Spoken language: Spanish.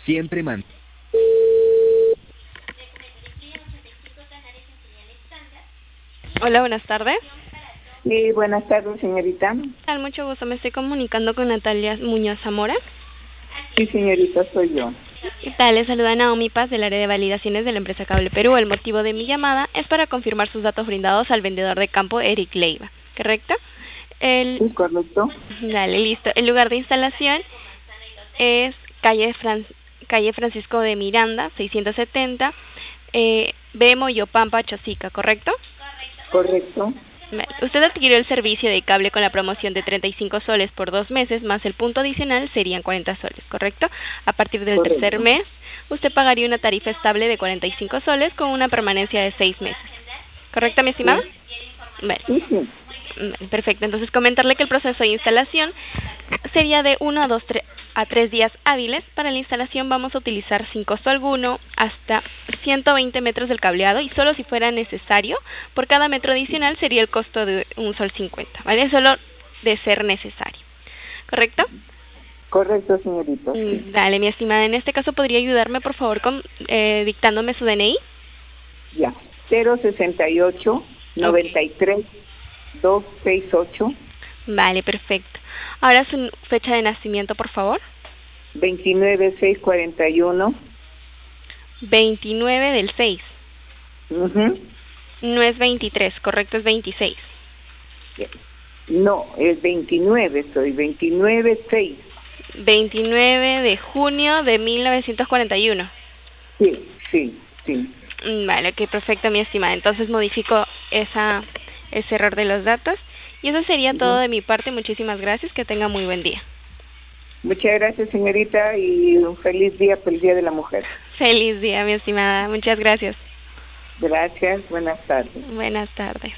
Siempre man... Hola, buenas tardes. Sí, buenas tardes, señorita. Al mucho gusto, me estoy comunicando con Natalia Muñoz Zamora. Sí, señorita, soy yo. ¿Qué tal? Les saluda Naomi Paz del área de validaciones de la empresa Cable Perú. El motivo de mi llamada es para confirmar sus datos brindados al vendedor de campo Eric Leiva, ¿correcto? Sí, correcto. Dale, listo. El lugar de instalación es calle Francisco de Miranda, 670, B. Moyopampa, Chosica, ¿correcto? Correcto. Usted adquirió el servicio de cable con la promoción de 35 soles por 2 meses, más el punto adicional serían 40 soles, ¿correcto? A partir del tercer mes, usted pagaría una tarifa estable de 45 soles con una permanencia de 6 meses. ¿Correcto, mi estimada? Sí. Bueno. Sí. Perfecto, entonces comentarle que el proceso de instalación sería de 1 a 3 días hábiles. Para la instalación vamos a utilizar sin costo alguno hasta 120 metros del cableado y solo si fuera necesario, por cada metro adicional sería el costo de $1.50, ¿vale? Solo de ser necesario, ¿correcto? Correcto, señorita. Sí. Dale, mi estimada, en este caso podría ayudarme por favor con dictándome su DNI. Ya, 068 93 268 Vale, perfecto. Ahora su fecha de nacimiento, por favor. 29 641. 29 del 6. Uh-huh. No es 23, correcto, es 26. No, es 29, soy 29 6. 29 de junio de 1941. Sí, sí, sí. Vale, ok, perfecto, mi estimada. Entonces modifico ese error de los datos. Y eso sería todo de mi parte. Muchísimas gracias. Que tenga muy buen día. Muchas gracias, señorita, y un feliz día por el Día de la Mujer. Feliz día, mi estimada. Muchas gracias. Gracias, buenas tardes. Buenas tardes.